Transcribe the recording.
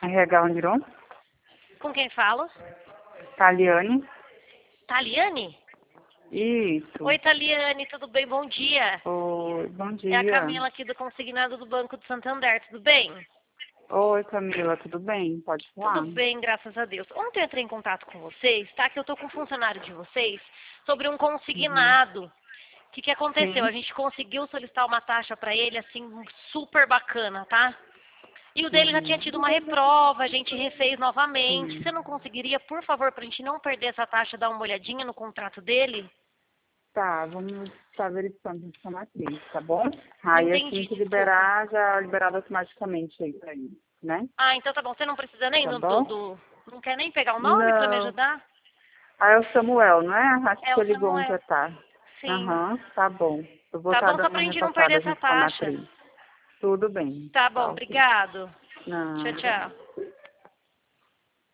RH Uniron, Com quem falo? Taliane. Taliane? Isso. Oi, Taliane, tudo bem? Bom dia. Oi, bom É a dia. Camila aqui do Consignado do Banco de Santander, tudo bem? Oi, Camila, tudo bem? Pode falar? Tudo bem, graças a Deus. Ontem eu entrei em contato com vocês, tá? Que eu tô com um funcionário de vocês sobre um consignado. O que aconteceu? Sim. A gente conseguiu solicitar uma taxa para ele, assim, super bacana, tá? E o dele já tinha tido uma reprova, a gente refez novamente. Sim. Você não conseguiria, por favor, pra gente não perder essa taxa, dar uma olhadinha no contrato dele? Tá, vamos estar verificando essa matriz, tá bom? Aí assim Entendi, que desculpa. liberar, já é liberado automaticamente aí pra ele, né? Ah, então tá bom. Você não precisa nem Tá bom? Não quer nem pegar o nome pra me Não. ajudar? Ah, é o Samuel, não é? Acho que É o você ligou ontem Samuel. à tarde. Sim. Aham, tá bom. Eu vou Tá estar bom, só dando pra uma gente não perder repassada essa junto com a taxa. matriz. Tudo bem. Tá bom, Tá ok. obrigado. Tchau, Nada. tchau.